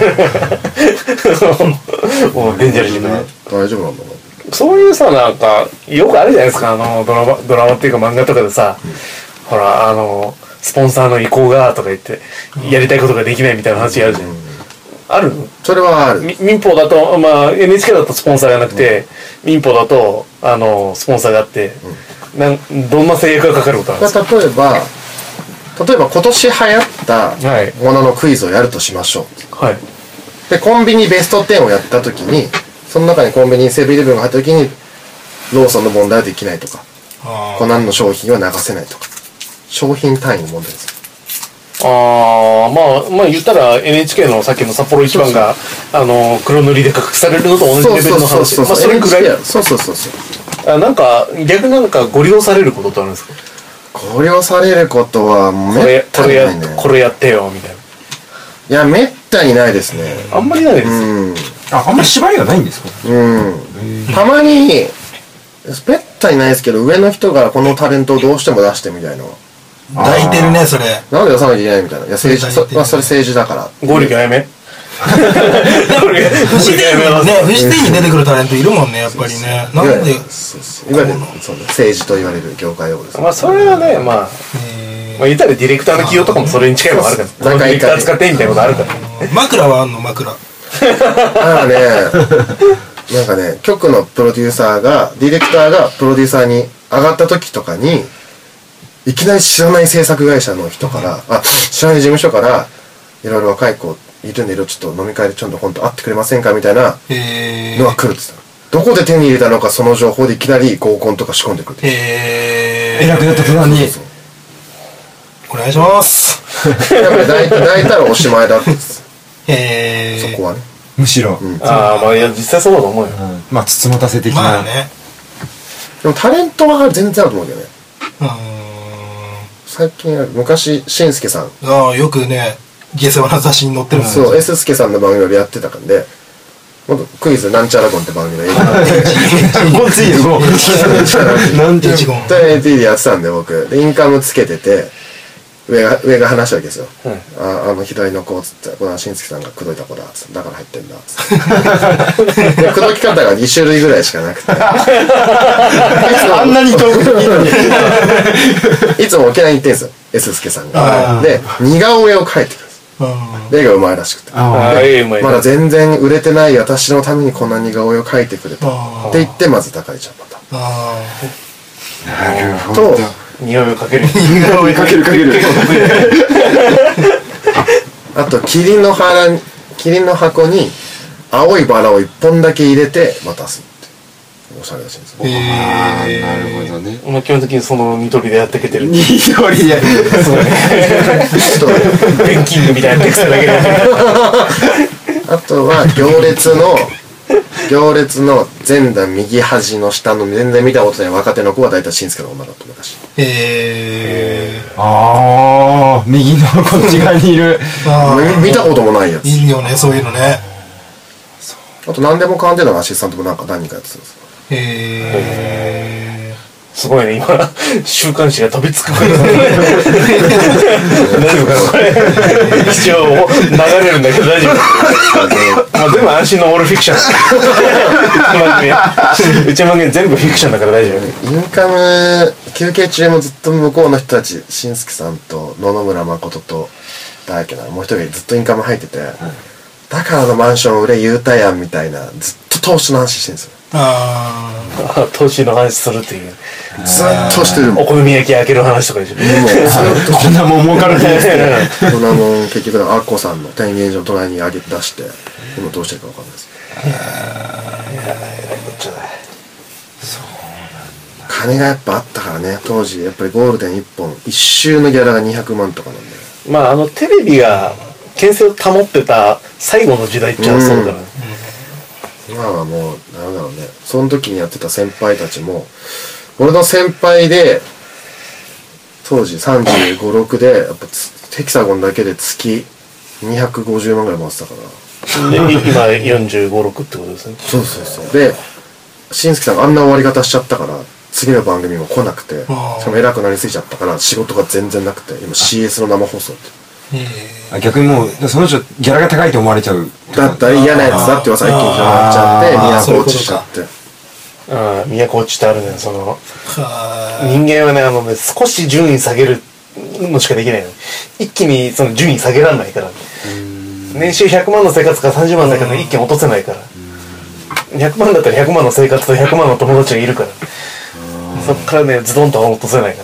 もう、デンジャラスにな。 大丈夫なんだな。 そういうさ、なんか、よくあるじゃないですか、あの、ドラマ、ドラマっていうか漫画とかでさ、ほら、あの、スポンサーの意向が、とか言って、やりたいことができないみたいな話あるじゃん。あるそれはある。 み民法だと、まあ、エヌエイチケー だとスポンサーがなくて、民法だと、あの、スポンサーがあって、なんどんな制約がかかることなんですか？ 例えば、例えば今年流行ったはいもののクイズをやるとしましょう。 はい。 で、コンビニベストじゅうをやった時に、その中にコンビニセブンイレブンが入った時に、ローソンの問題はできないとか、 あコナンの商品は流せないとか、商品単位の問題です。 ああ、まあ、まあ言ったら エヌエイチケー のさっきの札幌一番が、あの、黒塗りで隠されるのと同じレベルの話。まあそれくらい。 そうそうそうそう。 あなんか、逆になんかご利用されることってあるんですか？ ご利用されることはめこれ、 っこれやたにないね。、 これやってよ、みたいな。 いや、めったにないですね。 あんまりないです。 うん。 あ、あんまり縛りがないんですか？ うん。たまに、めったにないですけど、上の人がこのタレントをどうしても出してみたいな。 あ抱いてるねそれ。 なんで出さなきゃいけないみたいな。いや、政治、そまあ、それ政治だから。 合力やめ。 不自然にね不自然に出てくるタレントいるもんねやっぱりね。なんでいわゆるそうそういわゆるそうね政治と言われる業界用語ですね。 まあ、それはね、まあ、まあ言ったらディレクターの起用とかもそれに近いのがあるから。このディレクター使ってみたいなことあるから。 枕はあんの枕。 だからね、なんかね、局のプロデューサーが、ディレクターがプロデューサーに上がった時とかに、いきなり知らない制作会社の人から、あ、知らない事務所から、いろいろ若い子いるんで、ちょっと飲み会でちょっと本当会ってくれませんかみたいなへのが来るって言ってどこで手に入れたのかその情報でいきなり合コンとか仕込んでくる。 へえ。 偉くなった途端にお願いします。 やっぱり抱い抱いたらおしまいだって。 へえ。 そこはね。 むしろ、 ああまあいや実際そうだと思うよ。 まあつつもたせ的な、 まあね。 でもタレントは全然あると思うけどね。 うーん。 最近昔しんすけさん、 ああよくね下世話な雑誌に載ってるもんね。 そう S すけさんの番組でやってたからで、もっとクイズなんちゃらゴンって番組でゴンついるゴンなんて一言。 エーティーでやってたんで僕でインカムつけてて上が上が話したわけですよ、 うんああの左の子っつってこれはしんすけさんが口説いた子だっつってだから入ってんだっつってで口説き方がに種類ぐらいしかなくてあんなに遠くにいいのにいつも沖縄に行ってんすよ S すけさんがで似顔絵を描いてくるんですうん。 絵がうまいらしくてああええうまいな。 まだ全然売れてない私のためにこんな似顔絵を描いてくれたって言ってまず抱かれちゃうパタあーンと匂いをかける。 似顔絵かけるかけるあとキリンの腹にキリンの箱に青いバラを一本だけ入れて渡すっておしゃれらしいんですよあ。へえ。 なるほどねまあ基本的にそのニトリでやってけてる。 ニトリでベンキングみたいなテクストだけで。 あとは行列の行列の前段右端の下の全然見たことない若手の子は大体しんすけの女だった昔。 へえ。 ああ右のこっち側にいるああ。 見見たこともないやつ。 いいよねそういうのね。 あと何でもかんでのアシスタントもなんか何人かやってたんですよ。 へえ。 すごいね今週刊誌が飛びつくから。大丈夫かなこれ。一応流れるんだけど大丈夫。まあ全部安心のオールフィクション。うちの番組全部フィクションだから大丈夫。 インカム休憩中もずっと向こうの人たちしんすけさんと野々村誠と誰だっけなもう一人ずっとインカム入ってて、だからのマンション売れ言うたやんみたいなずっと投資の話してるんですよ。 ああ投資の話するっていう。 ずっとしてるもん。 お好み焼き開ける話とかでしょ。 もうずっとこんなもん儲かるんですねこんなもん結局アッコさんの天元所の隣に上げ出して今どうしてるか分かんないです。金がやっぱあったからね当時やっぱりゴールデンいっぽん一周のギャラがにひゃくまんとかなんで、 まああのテレビが牽制を保ってた最後の時代っちゃそうだな。 今はもうなんだろうねその時にやってた先輩たちも俺の先輩で当時さんじゅうご、ろくでやっぱヘキサゴンだけで月にひゃくごじゅうまんぐらい回ってたからで今よんじゅうご、ろくってことですね。 そうそうそうでしんすけさんがあんな終わり方しちゃったから次の番組も来なくてしかも偉くなりすぎちゃったから仕事が全然なくて今 シーエス の生放送ってあ逆にもうその人ギャラが高いと思われちゃうだったら嫌なやつだって噂一気に広まっちゃってあー都落ちしちゃってああ都落ちってあるねそのあ。 人間はねあのね少し順位下げるのしかできないの。一気にその順位下げらんないから。年収ひゃくまんの生活かさんじゅうまんの生活で一気に落とせないから。ひゃくまんだったらひゃくまんの生活とひゃくまんの友達がいるから。そっからねズドンとは落とせないから。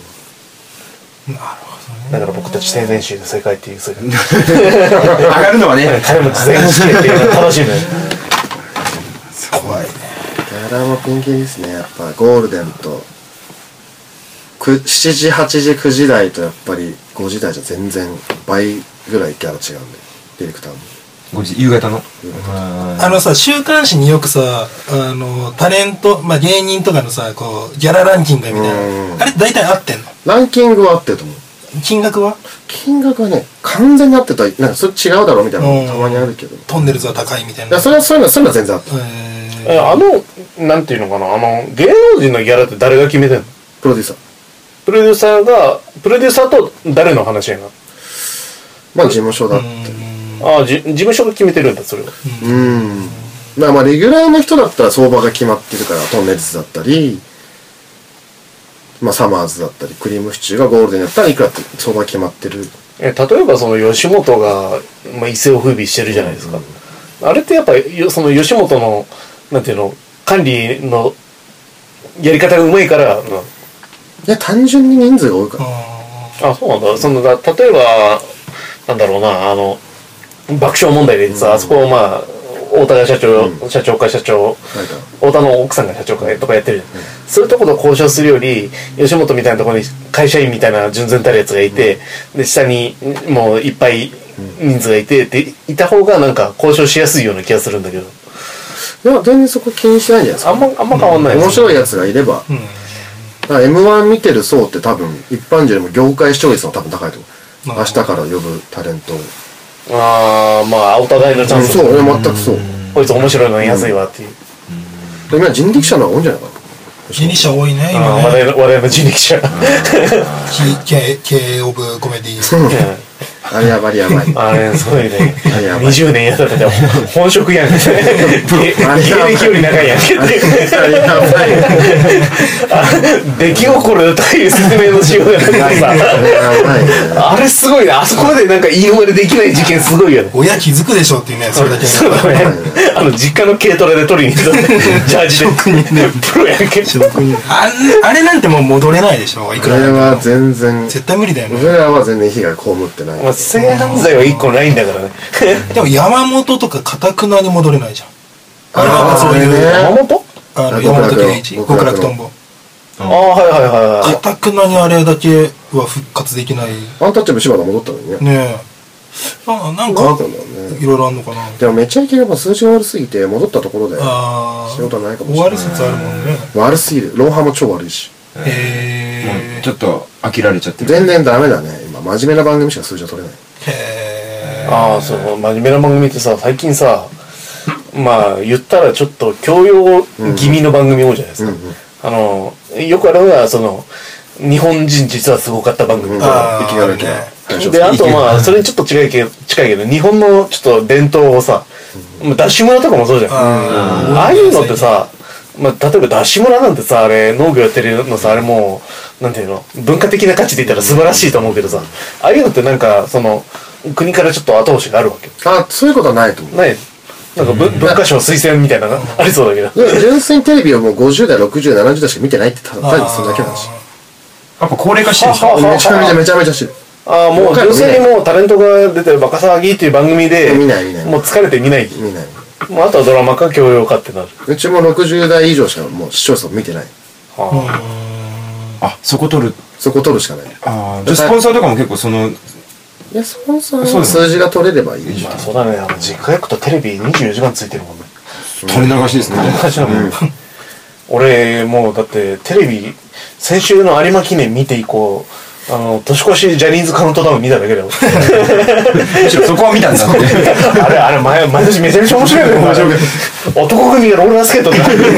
だから僕たち低年収で世界っていう世界。 上がるのはね金持ち全員試験っていうのは楽しいのよ。 怖いね。 ギャラもピンキリですねやっぱゴールデンとくしちじはちじくじ台とやっぱりごじ台じゃ全然倍ぐらいギャラ違うんでディレクターもごじ夕方のあのさ週刊誌によくさあのタレント、まあ、芸人とかのさこうギャラランキングみたいうんなあれ大体合ってんの？ ランキングは合ってると思う金額は金額はね完全に合ってたらなんかそれ違うだろうみたいなのもたまにあるけどいトンネルズは高いみたいな。 やそれはそういうのそういうのは全然合ってるええあのなんていうのかなあの芸能人のギャラって誰が決めてんの？ プロデューサープロデューサーがプロデューサーと誰の話やな。 まあ事務所だってああじ事務所が決めてるんだそれは。 うんだからまあレギュラーの人だったら相場が決まってるからトンネルズだったりまあサマーズだったりクリームシチューがゴールデンだったらいくらって相場が決まってるえ例えばその吉本が、まあ、一世を風靡してるじゃないですか。あれってやっぱりその吉本のなんていうの管理のやり方がうまいから、うん、 いや単純に人数が多いからあそうなんだ。そのだ例えばなんだろうなあの爆笑問題でさ、あそこをまあ太田が社長、社長か社長、太田の奥さんが社長かとかやってるじゃん、そういうところと交渉するより吉本みたいなところに会社員みたいな純然たるやつがいて、で下にもういっぱい人数がいてでいた方がなんか交渉しやすいような気がするんだけど、 いや全然そこ気にしないんじゃないですか。 あんまあんま変わんないです、 面白いやつがいれば、うん、だから エムワン 見てる層って多分一般人よりも業界視聴率の多分高いと思う。明日から呼ぶタレントを、 ああまあお互いのチャンス、 うん、そう俺全くそう、 こいつ面白いの安いわっていう、 うん、今人力車の方が多いんじゃないかな。 人力車多いね今ね。 話題の話題の人力車経営オブコメディあれやばいやばい。 あれすごいね。にじゅうねんやったって本職やんけ。芸歴より長いやんけっていう。出来心という説明のしようがないさ。あれすごいね。あそこまでなんか言い逃れできない事件すごいよね。 親気づくでしょっていうね、それだけ。 そうだね。あの実家の軽トラで取りに行ったジャージで。職人ね。プロやんけ。 あれなんてもう戻れないでしょ。いくらあれは全然。 絶対無理だよね。 俺らは全然被害被ってない。 性犯罪はいっこないんだからね。 でも山本とか堅くなに戻れないじゃん。あれはそういう、 山本あの山本圭一極楽とんぼ。 ああはいはいはい。 堅くなにあれだけは復活できない。 アンタッチャブル柴田戻ったのにね。 ねえ。あなんかいろいろあんのかな。 でもめちゃイケがもう数字が悪すぎて戻ったところで仕事はないかもしれない。 悪説あるもんね。 悪すぎる。ロンハーも超悪いし。 へえ。 もうちょっと飽きられちゃってる。 全然ダメだね。今真面目な番組しか数字は取れない。 へえ。 ああそう真面目な番組ってさ最近さまあ言ったらちょっと教養気味の番組多いじゃないですか。あのよくあるのがその日本人実はすごかった番組とか。 生きがるけど。 であとまあそれにちょっと違いけ近いけど日本のちょっと伝統をさ、ダッシュ村とかもそうじゃん。ああいうのってさ。まあ、例えばダッシュ村なんてさあれ農業やってるのさあれもうなんていうの文化的な価値で言ったら素晴らしいと思うけどさああいうのってなんかその国からちょっと後押しがあるわけ。 あそういうことはないと思う。 ないなんか 文, 文化省推薦みたいなのがありそうだけど純粋にテレビをもうごじゅう代ろくじゅう代ななじゅう代しか見てないってただ単にそれだけなんしやっぱ高齢化してるんですか。 めちゃめちゃめちゃめちゃしてる。 ああもう純粋にもうタレントが出てるバカ騒ぎっていう番組で見ない見ないもう疲れて見ない見ないもうあとはドラマか教養かってなる。 うちもろくじゅう代以上しかもう視聴数を見てない。 あそこ取るそこ取るしかない。 あじゃあスポンサーとかも結構そのいやスポンサーは数字が取れればいいでしょ。 まあそうだねあの実家行くとテレビにじゅうよじかんついてるもんね。 垂れ流しですね。 俺もうだってテレビ先週の有馬記念見て以降あの年越しジャニーズカウントダウン見ただけだよ。むしろそこは見たんだって。 あれあれ毎毎年めちゃめちゃ面白いよね。男組がローラースケートで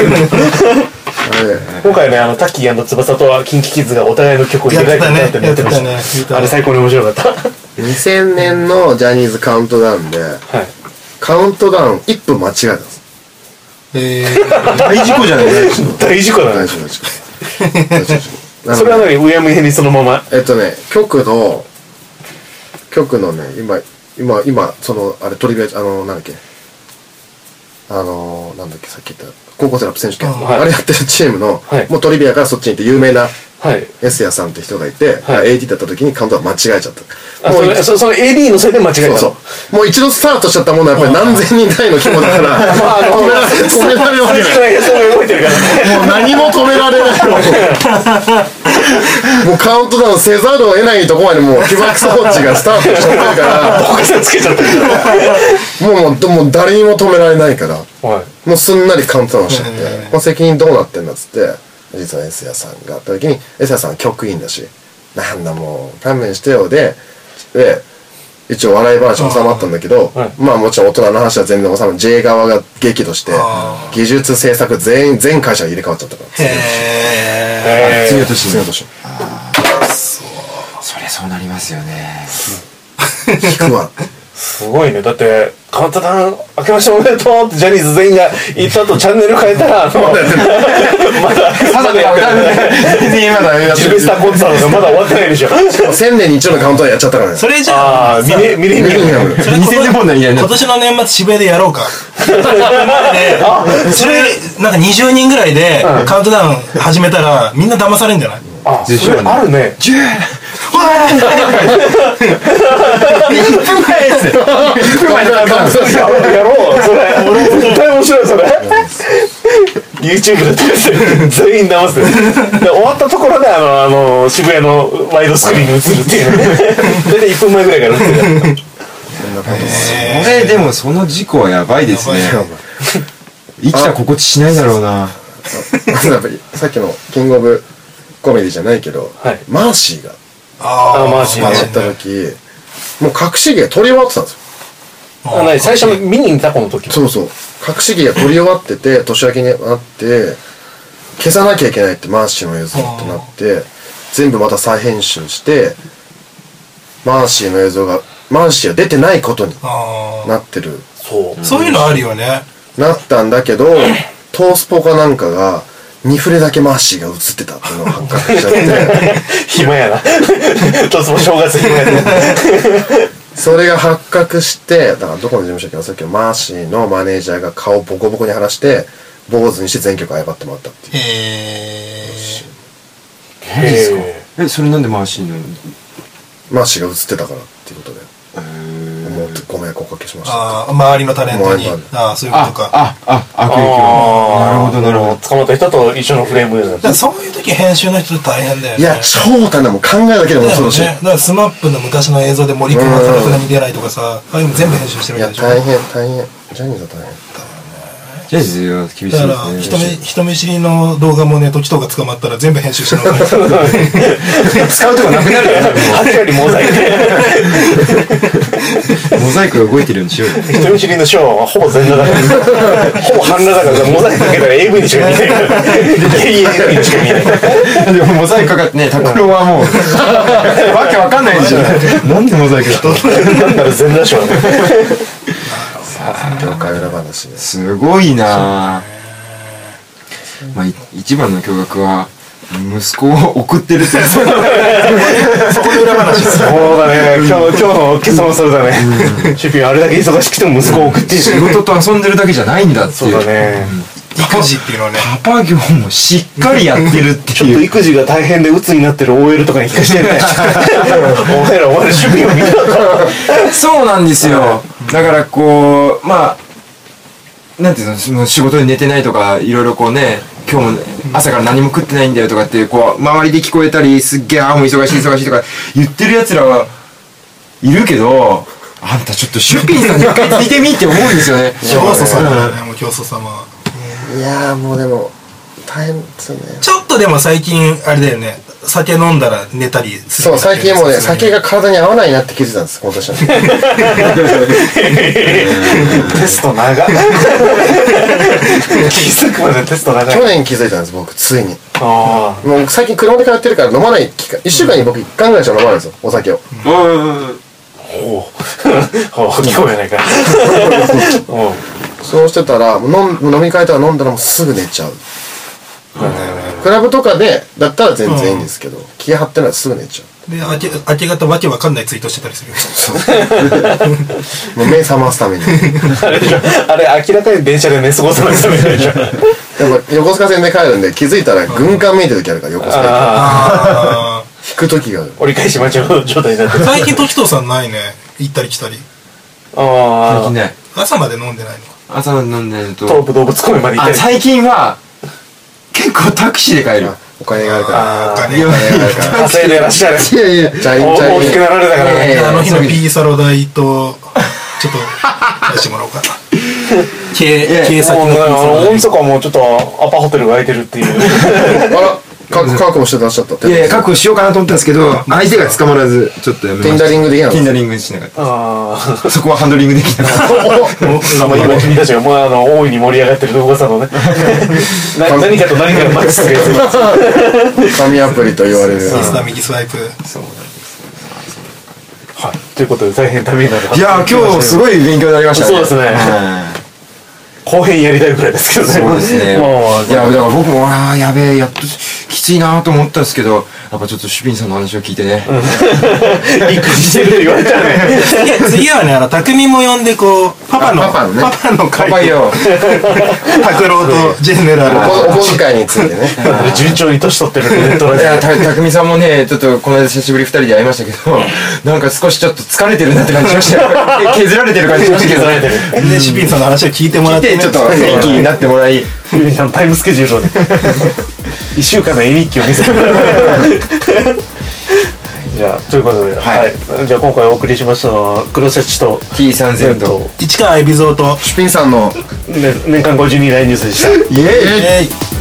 今回ねあのタッキー&翼とキンキキッズがお互いの曲を入れ替えて歌ってやってました。あれ最高に面白かった。 にせんねんのジャニーズカウントダウンで、はい、カウントダウンいっぷん間違えたんです。 えー、大事故じゃないですか。 大事故だね。 大事故大事故。 それは何うやむやにそのままえっとね局の局のね今今今そのあれトリビアあのなんだっけあのなんだっけさっき言った高校生ラップ選手権 あ,、はい、あれやってるチームの、はい、もうトリビアからそっちに行って有名なはい、エスヤさんって人がいて、はい、エーディー だった時にカウントダウン間違えちゃった。 あもうそ, その エーディー のせいで間違えたの。そうそうもう一度スタートしちゃったものはやっぱり何千人単位の規模だから止められ止められるわけない。動いてるからもう何も止められないもうカウントダウンせざるを得ないとこまでもう起爆装置がスタートしちゃってるから僕さつけちゃってるもうもう誰にも止められないから、はい、もうすんなりカウントダウンしちゃって、この責任どうなってんだっつって実はエスヤさんがあった時にエスヤさんは局員だしなんだもう勘弁してよでで一応笑い話収まったんだけど、はい、まあもちろん大人の話は全然収まる J 側が激怒して技術制作全員全会社が入れ替わっちゃったからへえ次の年次の年そうそりゃそうなりますよね引くわすごいねだってカウントダウン明けましておめでとうってジャニーズ全員が言った後チャンネル変えたらあのまだまだやってないジルベスターコンサートがまだ終わってないでしょ。 千年に一度のカウントダウンやっちゃったからね。 それじゃあミレミレニアムにせんねん問題みたいな今年の年末渋谷でやろうかそれなんかにじゅうにんぐらいでカウントダウン始めたらみんな騙されるんじゃない。 あそれあるね。 わいっぷんまえですよ。いっぷんまえだから。 やろうそれ絶対面白いそれYouTube で撮って全員騙すで終わったところであのあの渋谷のワイドスクリーンに映るっていうね大体いっぷんまえぐらいから映るそれでもその事故はやばいですね。生きた心地しないだろうな。 やっぱりさっきのキングオブコメディじゃないけど、 はいマーシーがあマーシーね回った時もう隠し芸撮り終わってたんですよ。 あ何最初の見に行ったこの時そうそう隠し芸が撮り終わってて年明けになって消さなきゃいけないってマーシーの映像ってなって全部また再編集してマーシーの映像がマーシーは出てないことにあなってるそうそういうのあるよね。 なったんだけどトースポかなんかがにフレだけマーシーが映ってたっていうのが発覚しちゃって暇やなとつも正月暇やなそれが発覚してだからどこの事務所かさっきのマーシーのマネージャーが顔ボコボコに腫らして坊主にして全曲謝ってもらったっていうへマジですか。え、それなんで回しいの？ マーシーが映ってたからっていうことでもうご迷惑をおかけしましたああ周りのタレントに周りのああそういうことか。 あ、あ、悪影響。なるほどなるほど。 捕まった人と一緒のフレームでだからそういう時編集の人って大変だよね。 いや超大変だもん考えだけでもだよね。 恐ろしいだからスマップの昔の映像で森君がタラフラに出ないとかさ、ああいうの全部編集しているわけでしょ。 や大変大変ジャニーズは大変ジャニーズは厳しいだからですね。 人見人見知りの動画もね時とか捕まったら全部編集しながら使うとこなくなるよね。 あれよりモザイクモザイクが動いてるようにしようよ。 人見知りのショーはほぼ全裸だからほぼ半裸だからモザイクかけたら エーブイ にしか見えないからゲイ エーブイ にしか見えないでもモザイクかかってね、拓郎はもうわけわかんないんじゃん。なんでモザイクだったの？ なんだろ全裸ショーね業界裏話ねすごいなぁ。まあい一番の驚愕は息子を送ってるってやつ。 そこで裏話ですよ。 そうだね今日今日の結論はそれだねシュピンあれだけ忙しくても息子を送っている仕事と遊んでるだけじゃないんだってそいうう。 だね育児っていうのはね。 パパ業もしっかりやってるってちょっという。 育児が大変で鬱になってる オーエル とかに聞かしてねお前らお前らシュピンを見たかそうなんですよ。だからこうまあなんていうの、その仕事で寝てないとかいろいろこうね、今日も朝から何も食ってないんだよとかってこう周りで聞こえたり、すっげえあもう忙しい忙しいとか言ってるやつらはいるけど、あんたちょっとシュピンさんに一回聞いてみって思うんですよね。 教祖様だよね、もう教祖様。 いやーもうでも大変ですよねちょっとでも最近あれだよね、酒飲んだら寝たりする。 そう最近もうね酒が体に合わないなって気づいたんですこの年はテスト長っ気づくまでテスト長い去年気づいたんです僕ついにあもう最近車で通ってるから飲まない期間いっしゅうかんに僕いっかんぐらいしか飲まないんですよお酒をあおお聞こえないからおうそうしてたら飲ん飲み会とか飲んだらもうすぐ寝ちゃうクラブとかでだったら全然いいんですけど、気が張ってないらすぐ寝ちゃで明け明け方わけわかんないツイートしてたりするよ。 うもう目覚ますためにあれでしょあれ明らかに電車で寝過ごさないためでしょでも横須賀線で帰るんで気づいたら軍艦見えてる時あるから横須賀線あ引く時がある折り返し待ちの状態になってー最近時藤さんないね、行ったり来たり。 ああ最近ね、 朝まで飲んでないの。 朝飲んでると東武動物公園まで行ったりあ最近は結構タクシーで帰る。 お金があるからあーお金いや稼いでらっしゃるいやいやチャリンチャリン大きくなられたからねいやいやあの日の P サロ代とちょっと出してもらおうかな。経経先もうねの P サロ代。 大晦日はもうちょっとアパホテルが空いてるっていうあらか確保して出しちゃったいやいや確保しようかなと思ったんですけど相手が捕まらずちょっとやめました。 テンダリングできなかったテンダリングしなかっああた。そこはハンドリングできなかった。 まあ今君たちがもうあの大いに盛り上がってる噂のねな何かと何かがマッチするやつ紙アプリと言われるインスタ右スワイプ。 はいということで大変ためになるいやー今日すごい勉強になりましたね。 そうですねはい後編やりたいぐらいですけどねそうですね。 もういやだから僕もあーやべえやっときついなと思ったんですけど、 やっぱちょっとシュピンさんの話を聞いてね、 育児してるって言われたらねいや次はねあの匠も呼んでこうパパのあパパのねパパの会パパよ拓郎とジェネラルお小遣いについてね順調に年取ってるネットラジいやた匠さんもねちょっとこの間久しぶりふたりで会いましたけどなんか少しちょっと疲れてるなって感じしましたよ削られてる感じしましたけど削られてるでシュピンさんの話を聞いてもらって、ね、 でちょっと元気になってもらいゆみさんタイムスケジュールをねいっしゅうかんの絵日記を見せてじゃあということで、 はいはい、じゃあ今回お送りしましたのは黒シャチとティーさんぜん と市川海老蔵とシュピンさんのね年間ごじゅうにだいニュースでしたイエーイえい